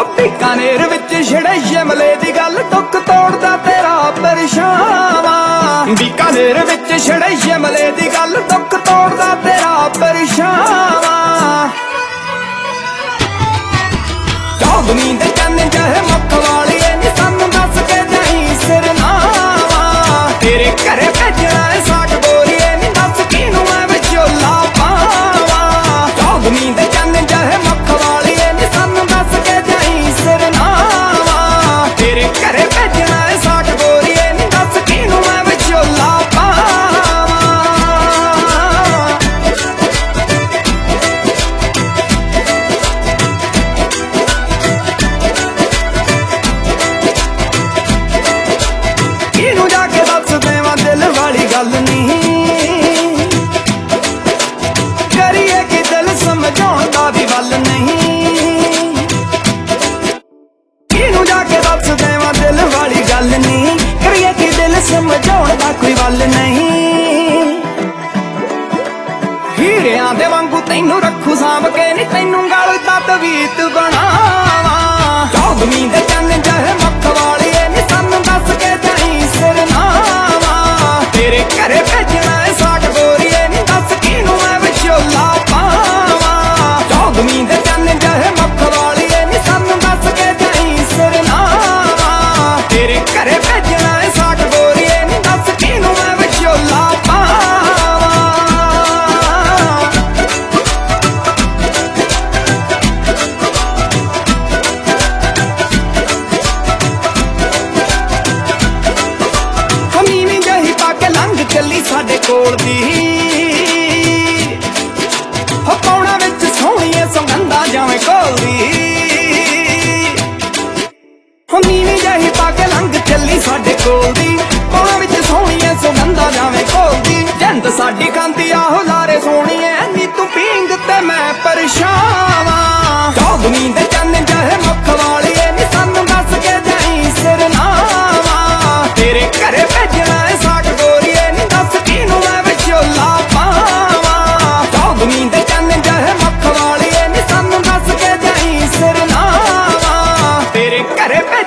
बीकानेर विच छड़े शिमले दी गल दुख तोड़दा तेरा परछावां। बीकानेर विच छड़े शिमले दी गल दुख तोड़दा तेरा परछावां। चौगनी दे चन्न चाहे मुख वालिए नी सानू दस के जाई सिरनावा। तेरे घरे भेजना साग बोरीए नी दस किनू मैं विचोला पावां। चौगनी दे चन्न चाहे मुख वालिए नी सानू दस के जाई सिरनावा। तेरे घरे भेजना साग बोरीए नी दस किनू मैं विचोला पावां। किनू जाके दस देवां दिल वाली गल नहीं करिए कि दिल समझाउण दा भी वल नहीं। किनू जाके दस देवां दिल वाली गल नहीं करिए कि दिल समझाउण दा कोई वल नहीं। हीरियां दे वांगू तैनू रखू सांभ के नी तैनू गल दा तवीत बनावां। चौगनी दे चन्न चाहे मुख वालिए नी सानू दस के जाई सिरनावा। तेरे घरे भेजना साग बोरीए नी दस किनू मैं विचोला पावां। चौगनी दे चन्न चाहे मुख वालिए नी सानू दस के जाई सिरनावा। तेरे घरे भेजना साग बोरीए नी दस किनू मैं विचोला पावां। नीवी जही पग लंघ चली साडे कोल दी हो पौड़ा विच सोहणीए सुगंधा जावे घोलदी। हो नीवी जही पग लंघ चली साडे कोल दी पौड़ा विच सोहणीए सुगंधा जावे घोलदी। जिंद साडी खांदी आहो लारे सोहणीए नी तू पींग ते मैं परछावां। चौगनी दे चन्न चाहे मुख वालिए नी सानू दस के जाई सिरनावा। तेरे घरे भेजना साग बोरीए नी दस किनू मैं विचोला पावां। चौगनी दे चन्न चाहे मुख वालिए नी सानू दस के जाई सिरनावा। तेरे घरे